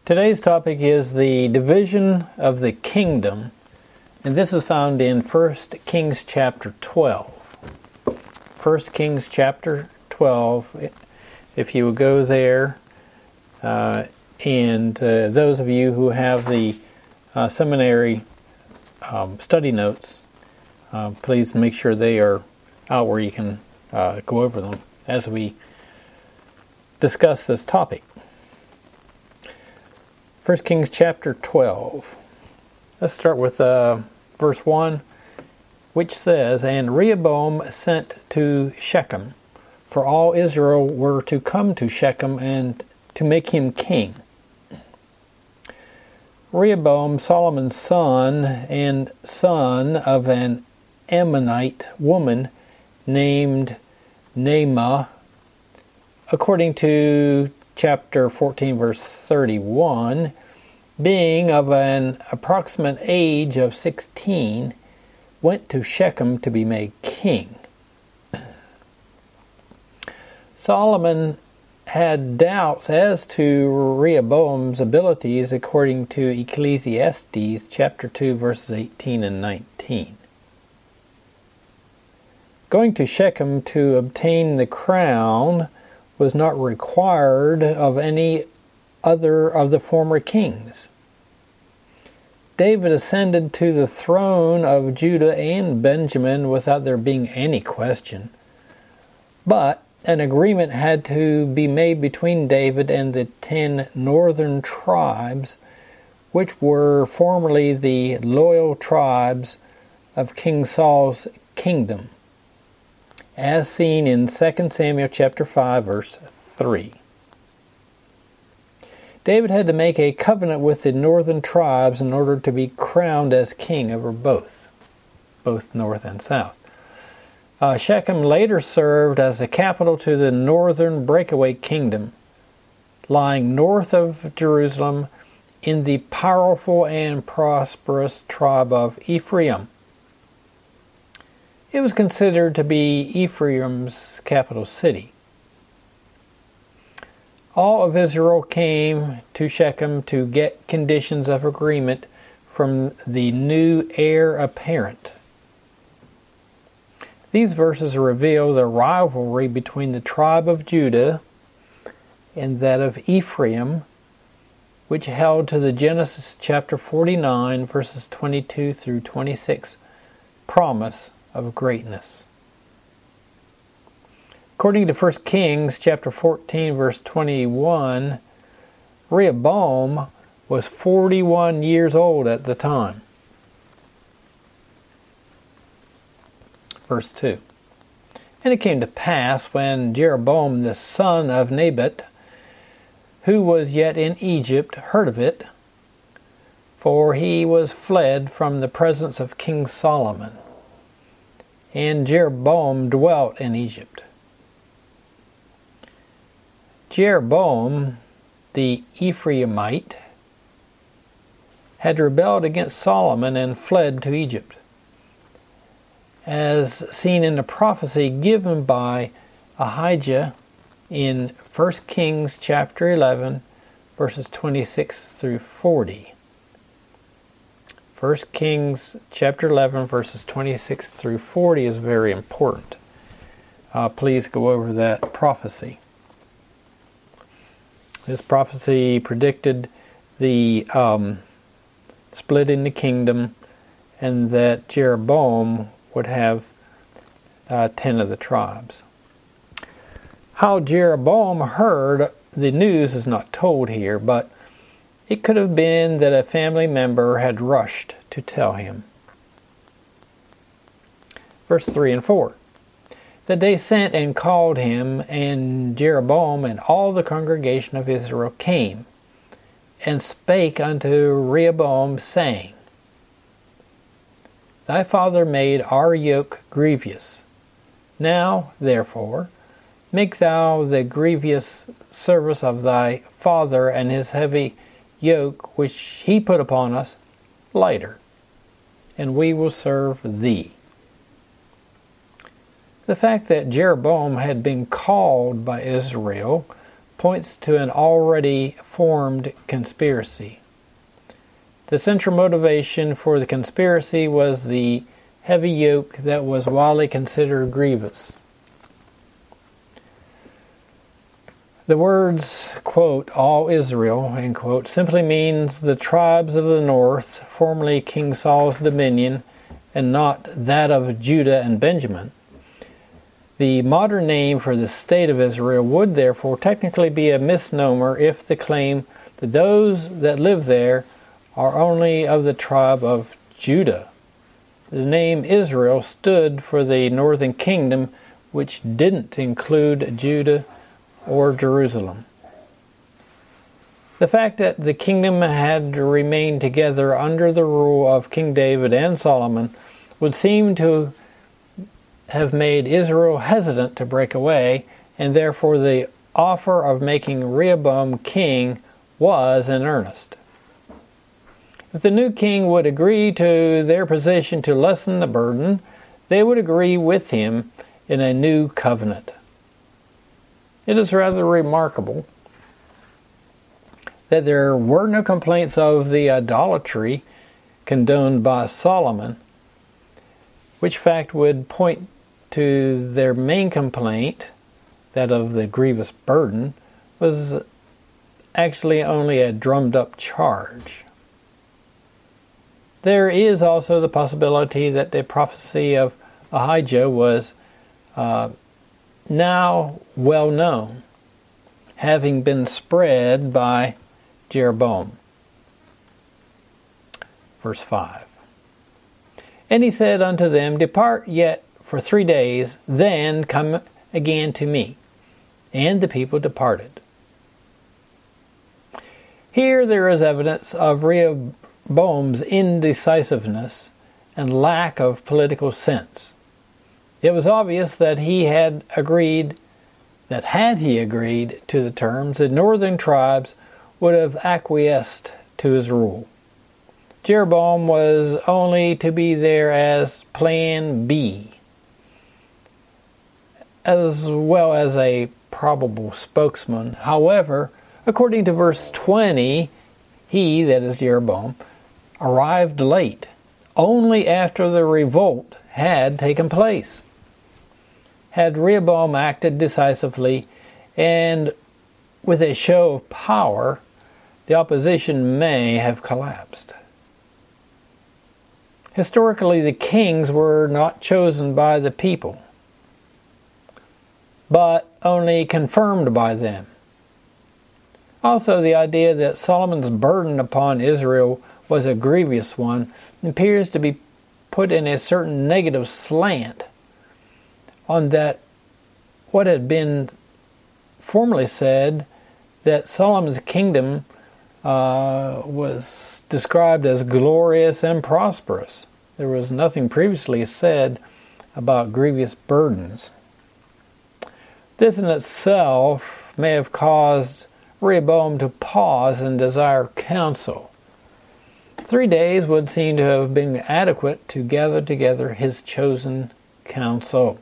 Today's topic is the division of the kingdom, and this is found in 1 Kings chapter 12. 1 Kings chapter 12, if you would go there, and those of you who have the seminary study notes, please make sure they are out where you can go over them as we discuss this topic. 1 Kings chapter 12. Let's start with verse 1, which says, "And Rehoboam sent to Shechem, for all Israel were to come to Shechem and to make him king. Rehoboam, Solomon's son, and son of an Ammonite woman named Naamah, according to chapter 14, verse 31, being of an approximate age of 16, went to Shechem to be made king. Solomon had doubts as to Rehoboam's abilities according to Ecclesiastes chapter 2, verses 18 and 19. Going to Shechem to obtain the crown was not required of any other of the former kings. David ascended to the throne of Judah and Benjamin without there being any question. But an agreement had to be made between David and the 10 northern tribes, which were formerly the loyal tribes of King Saul's kingdom, as seen in 2 Samuel chapter 5, verse 3. David had to make a covenant with the northern tribes in order to be crowned as king over both north and south. Shechem later served as the capital to the northern breakaway kingdom, lying north of Jerusalem in the powerful and prosperous tribe of Ephraim. It was considered to be Ephraim's capital city. All of Israel came to Shechem to get conditions of agreement from the new heir apparent. These verses reveal the rivalry between the tribe of Judah and that of Ephraim, which held to the Genesis chapter 49, verses 22 through 26 promise of greatness. According to 1 Kings chapter 14, verse 21, Rehoboam was 41 years old at the time. Verse 2. And it came to pass when Jeroboam the son of Nebat, who was yet in Egypt, heard of it, for he was fled from the presence of King Solomon, and Jeroboam dwelt in Egypt. Jeroboam, the Ephraimite, had rebelled against Solomon and fled to Egypt, as seen in the prophecy given by Ahijah in 1 Kings chapter 11, verses 26 through 40. 1 Kings chapter 11, verses 26 through 40 is very important. Please go over that prophecy. This prophecy predicted the split in the kingdom, and that Jeroboam would have 10 of the tribes. How Jeroboam heard the news is not told here, but it could have been that a family member had rushed to tell him. Verse 3 and 4. That they sent and called him, and Jeroboam and all the congregation of Israel came, and spake unto Rehoboam, saying, Thy father made our yoke grievous. Now, therefore, make thou the grievous service of thy father and his heavy yoke which he put upon us lighter, and we will serve thee. The fact that Jeroboam had been called by Israel points to an already formed conspiracy. The central motivation for the conspiracy was the heavy yoke that was widely considered grievous. The words, quote, all Israel, end quote, simply means the tribes of the north, formerly King Saul's dominion, and not that of Judah and Benjamin. The modern name for the state of Israel would therefore technically be a misnomer if the claim that those that live there are only of the tribe of Judah. The name Israel stood for the northern kingdom, which didn't include Judah or Jerusalem. The fact that the kingdom had remained together under the rule of King David and Solomon would seem to have made Israel hesitant to break away, and therefore the offer of making Rehoboam king was in earnest. If the new king would agree to their position to lessen the burden, they would agree with him in a new covenant. It is rather remarkable that there were no complaints of the idolatry condoned by Solomon, which fact would point to their main complaint, that of the grievous burden, was actually only a drummed-up charge. There is also the possibility that the prophecy of Ahijah was now well known, having been spread by Jeroboam. Verse 5. And he said unto them, Depart yet for 3 days, then come again to me. And the people departed. Here there is evidence of Rehoboam's indecisiveness and lack of political sense. It was obvious that had he agreed to the terms, the northern tribes would have acquiesced to his rule. Jeroboam was only to be there as plan B, as well as a probable spokesman. However, according to verse 20, he, that is Jeroboam, arrived late, only after the revolt had taken place. Had Rehoboam acted decisively and with a show of power, the opposition may have collapsed. Historically, the kings were not chosen by the people, but only confirmed by them. Also, the idea that Solomon's burden upon Israel was a grievous one appears to be put in a certain negative slant on that what had been formerly said, that Solomon's kingdom was described as glorious and prosperous. There was nothing previously said about grievous burdens. This in itself may have caused Rehoboam to pause and desire counsel. 3 days would seem to have been adequate to gather together his chosen counsel.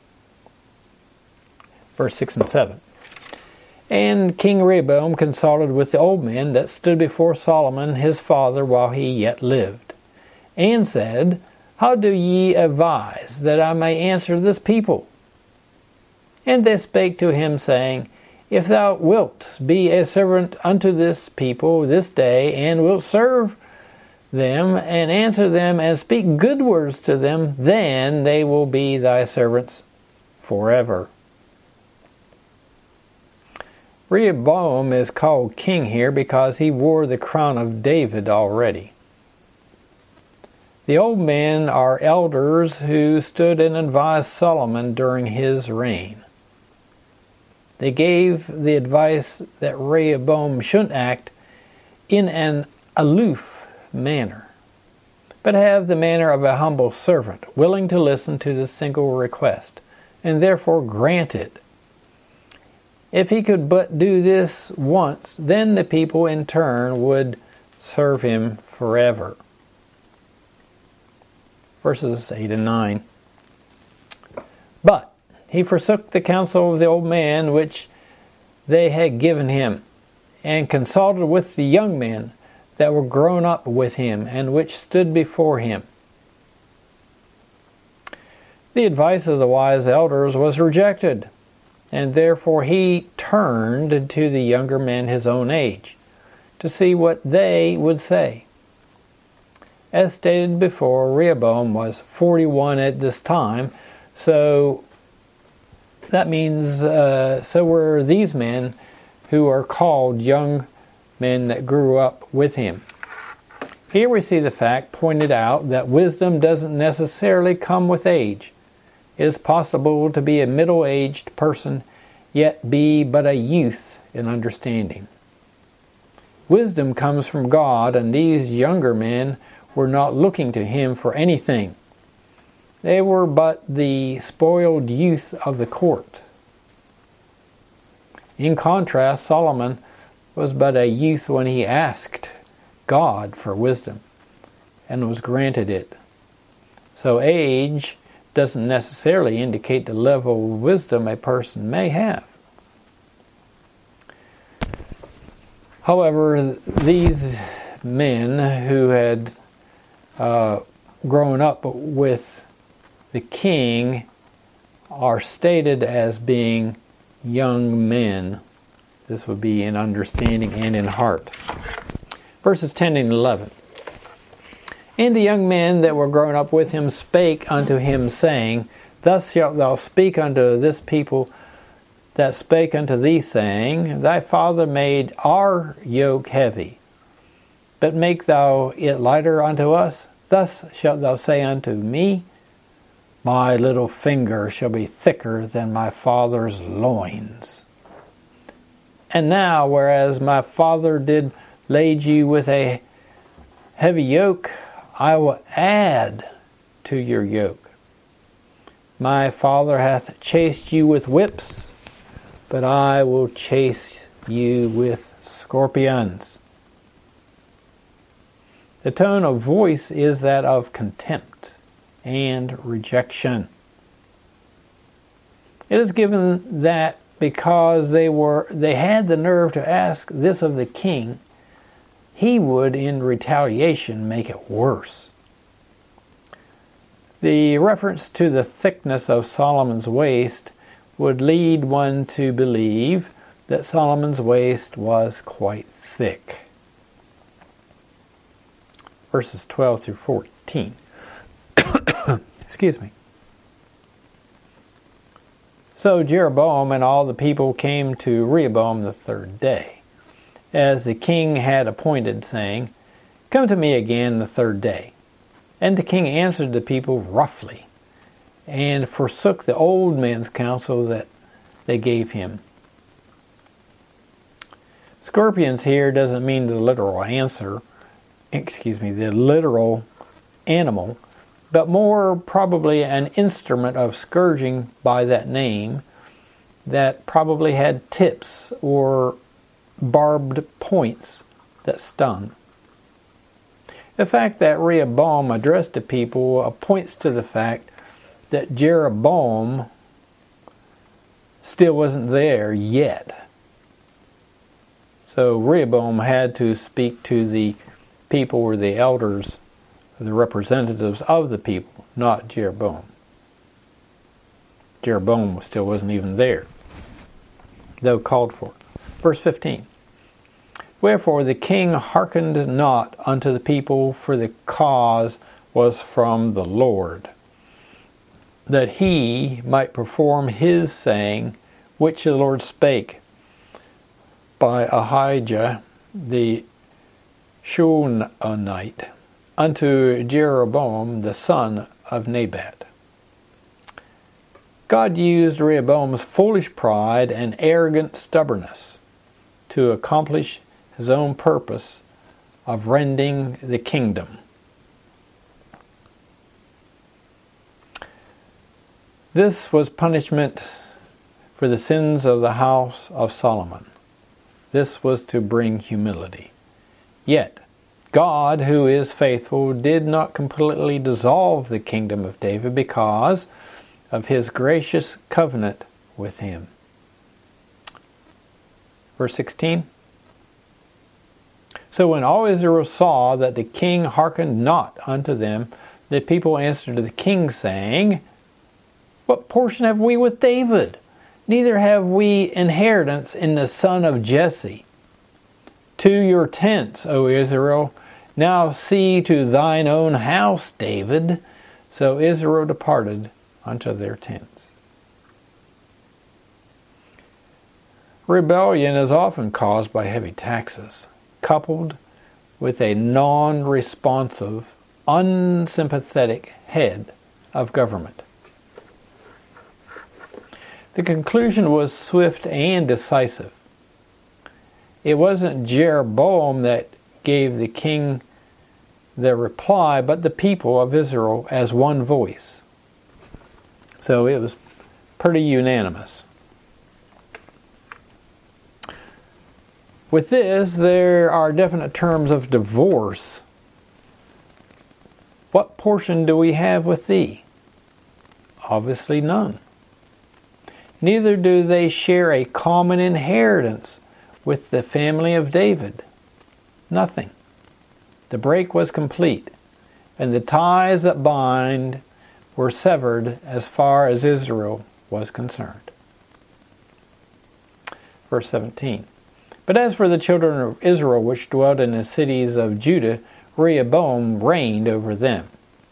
Verse 6 and 7. And King Rehoboam consulted with the old men that stood before Solomon his father while he yet lived, and said, How do ye advise that I may answer this people? And they spake to him, saying, If thou wilt be a servant unto this people this day, and wilt serve them, and answer them, and speak good words to them, then they will be thy servants forever. Rehoboam is called king here because he wore the crown of David already. The old men are elders who stood and advised Solomon during his reign. They gave the advice that Rehoboam shouldn't act in an aloof manner, but have the manner of a humble servant, willing to listen to the single request, and therefore grant it. If he could but do this once, then the people in turn would serve him forever. Verses 8 and 9. But he forsook the counsel of the old man, which they had given him, and consulted with the young men that were grown up with him, and which stood before him. The advice of the wise elders was rejected, and therefore he turned to the younger men his own age, to see what they would say. As stated before, Rehoboam was 41 at this time, so that means so were these men who are called young men that grew up with him. Here we see the fact pointed out that wisdom doesn't necessarily come with age. It is possible to be a middle-aged person, yet be but a youth in understanding. Wisdom comes from God, and these younger men were not looking to him for anything. They were but the spoiled youth of the court. In contrast, Solomon was but a youth when he asked God for wisdom, and was granted it. So age doesn't necessarily indicate the level of wisdom a person may have. However, these men who had grown up with the king are stated as being young men. This would be in understanding and in heart. Verses 10 and 11. And the young men that were grown up with him spake unto him, saying, Thus shalt thou speak unto this people that spake unto thee, saying, Thy father made our yoke heavy, but make thou it lighter unto us. Thus shalt thou say unto me, My little finger shall be thicker than my father's loins. And now, whereas my father did lade you with a heavy yoke, I will add to your yoke. My father hath chased you with whips, but I will chase you with scorpions. The tone of voice is that of contempt and rejection. It is given that because they had the nerve to ask this of the king, he would, in retaliation, make it worse. The reference to the thickness of Solomon's waist would lead one to believe that Solomon's waist was quite thick. Verses 12 through 14. Excuse me. So Jeroboam and all the people came to Rehoboam the third day, as the king had appointed, saying, Come to me again the third day. And the king answered the people roughly, and forsook the old men's counsel that they gave him. Scorpions here doesn't mean the literal the literal animal, but more probably an instrument of scourging by that name that probably had tips or barbed points that stung. The fact that Rehoboam addressed the people points to the fact that Jeroboam still wasn't there yet. So Rehoboam had to speak to the people or the elders, the representatives of the people, not Jeroboam. Jeroboam still wasn't even there, though called for. Verse 15. Wherefore the king hearkened not unto the people, for the cause was from the Lord, that he might perform his saying, which the Lord spake by Ahijah the Shilonite unto Jeroboam the son of Nebat. God used Rehoboam's foolish pride and arrogant stubbornness to accomplish his own purpose of rending the kingdom. This was punishment for the sins of the house of Solomon. This was to bring humility. Yet, God, who is faithful, did not completely dissolve the kingdom of David because of his gracious covenant with him. Verse 16. So when all Israel saw that the king hearkened not unto them, the people answered to the king, saying, What portion have we with David? Neither have we inheritance in the son of Jesse. To your tents, O Israel. Now see to thine own house, David. So Israel departed unto their tents. Rebellion is often caused by heavy taxes, coupled with a non-responsive, unsympathetic head of government. The conclusion was swift and decisive. It wasn't Jeroboam that gave the king the reply, but the people of Israel as one voice. So it was pretty unanimous. With this, there are definite terms of divorce. What portion do we have with thee? Obviously none. Neither do they share a common inheritance with the family of David. Nothing. The break was complete, and the ties that bind were severed as far as Israel was concerned. Verse 17. But as for the children of Israel which dwelt in the cities of Judah, Rehoboam reigned over them.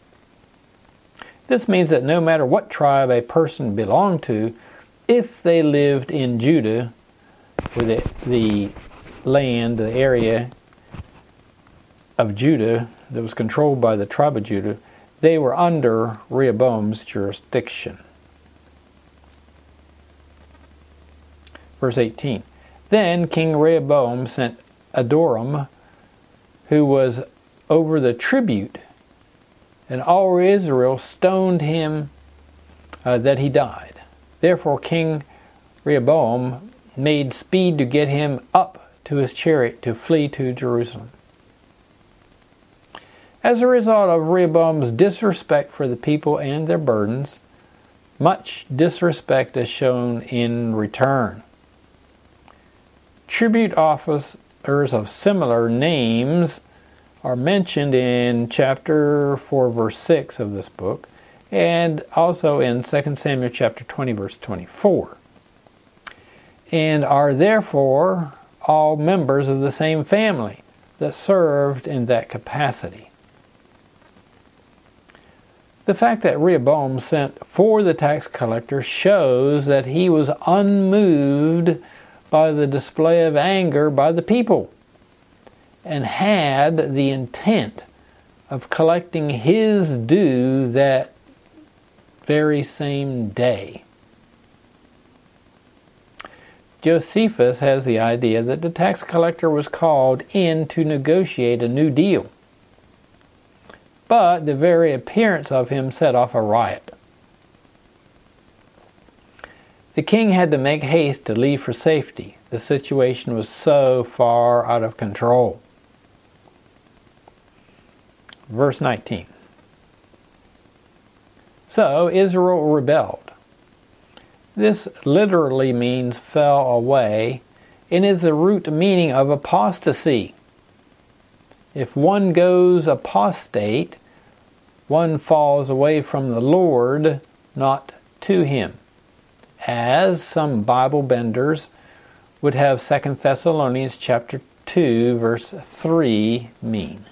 This means that no matter what tribe a person belonged to, if they lived in Judah, with the land, the area of Judah that was controlled by the tribe of Judah, they were under Rehoboam's jurisdiction. Verse 18. Then King Rehoboam sent Adoram, who was over the tribute, and all Israel stoned him that he died. Therefore King Rehoboam made speed to get him up to his chariot to flee to Jerusalem. As a result of Rehoboam's disrespect for the people and their burdens, much disrespect is shown in return. Tribute officers of similar names are mentioned in chapter 4, verse 6 of this book, and also in 2 Samuel chapter 20, verse 24, and are therefore all members of the same family that served in that capacity. The fact that Rehoboam sent for the tax collector shows that he was unmoved by the display of anger by the people, and had the intent of collecting his due that very same day. Josephus has the idea that the tax collector was called in to negotiate a new deal, but the very appearance of him set off a riot. The king had to make haste to leave for safety. The situation was so far out of control. Verse 19. So Israel rebelled. This literally means fell away, and is the root meaning of apostasy. If one goes apostate, one falls away from the Lord, not to Him, as some Bible benders would have 2 Thessalonians chapter 2, verse 3 mean.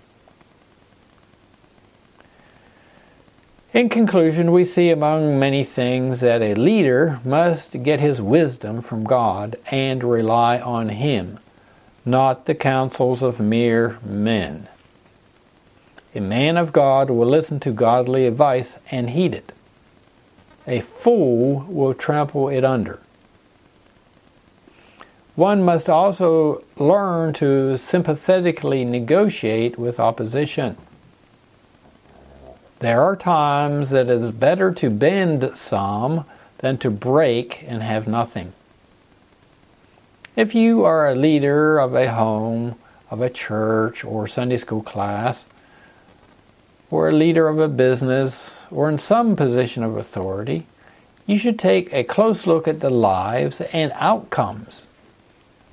In conclusion, we see among many things that a leader must get his wisdom from God and rely on Him, not the counsels of mere men. A man of God will listen to godly advice and heed it. A fool will trample it under. One must also learn to sympathetically negotiate with opposition. There are times that it is better to bend some than to break and have nothing. If you are a leader of a home, of a church, or Sunday school class, or a leader of a business, or in some position of authority, you should take a close look at the lives and outcomes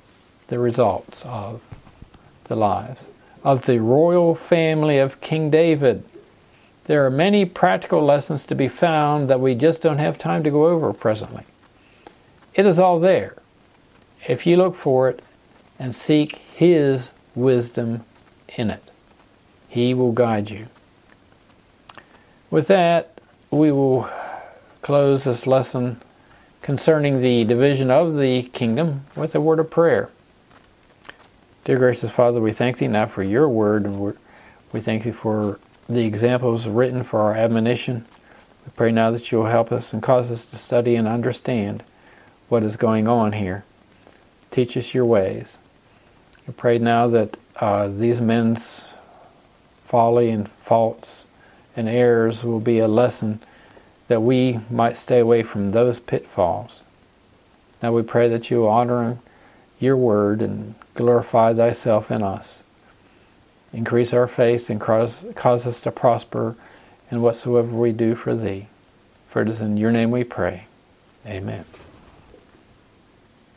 the results of the lives of the royal family of King David. There are many practical lessons to be found that we just don't have time to go over presently. It is all there, if you look for it and seek His wisdom in it. He will guide you. With that, we will close this lesson concerning the division of the kingdom with a word of prayer. Dear gracious Father, we thank Thee now for Your word, and we thank Thee for the examples written for our admonition. We pray now that You will help us and cause us to study and understand what is going on here. Teach us Your ways. We pray now that these men's folly and faults and errors will be a lesson that we might stay away from those pitfalls. Now we pray that You will honor Your word and glorify Thyself in us. Increase our faith and cause us to prosper in whatsoever we do for Thee. For it is in Your name we pray. Amen.